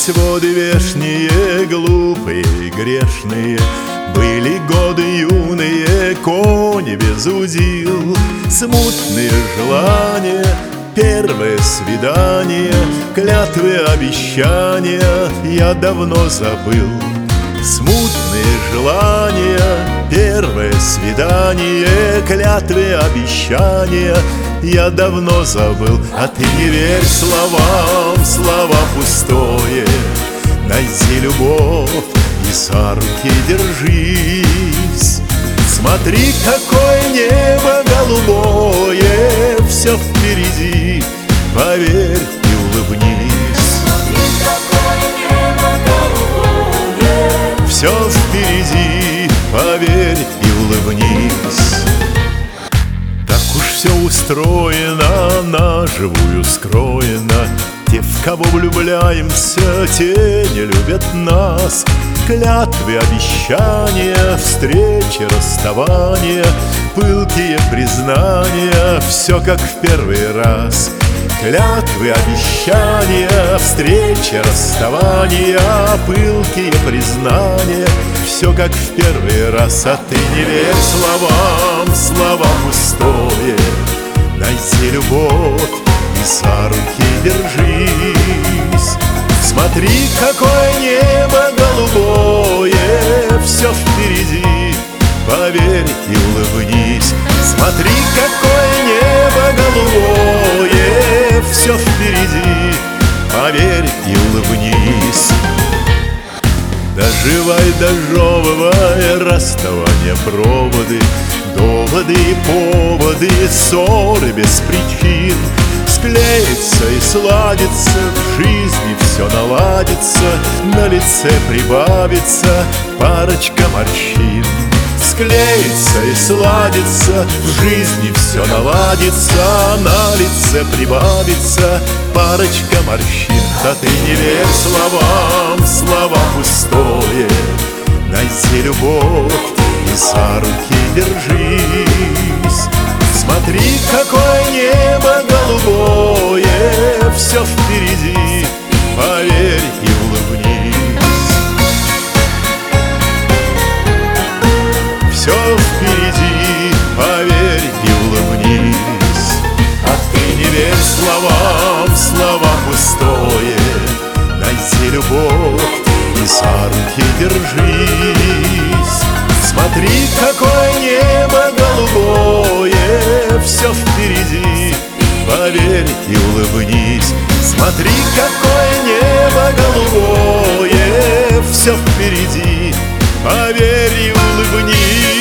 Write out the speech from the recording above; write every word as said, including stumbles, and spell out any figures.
Тянулись воды вешние, глупые и грешные. Были годы юные, кони без удил, смутные желания, первое свидание, клятвы, обещания я давно забыл. Смутные желания, первое свидание, клятвы, обещания я давно забыл. А ты не верь словам, слова пустое. Найди любовь и за руки держись. Смотри, какое небо голубое, все впереди, поверь и улыбнись. Смотри, какое небо голубое, все впереди, поверь и улыбнись. Так уж все устроено, на живую скроено. Те, в кого влюбляемся, те не любят нас. Клятвы, обещания, встречи, расставания, пылкие признания, все как в первый раз. Клятвы, обещания, встречи, расставания, пылкие признания, все как в первый раз. А ты не верь словам, слова пустое. Найди любовь и за руки держись. Смотри, какое небо голубое, все впереди, поверь и улыбнись. Смотри, какое небо голубое, все впереди, поверь и улыбнись. Доживай, дожевывай, расставание, проводы, доводы и поводы, ссоры без причин. Склеится и сладится, в жизни все наладится, на лице прибавится парочка морщин. Склеится и сладится, в жизни все наладится, на лице прибавится парочка морщин. Да ты не верь словам, слова пустое. Найди любовь и за руки держись. Смотри, какое небо голубое, все впереди, поверь и улыбнись. Все впереди, поверь и улыбнись. А ты не верь словам, слова пустое. Найди любовь и за руки держись. Смотри, какое небо голубое, все впереди, поверь и улыбнись. Смотри, какое небо голубое, все впереди, поверь и улыбнись.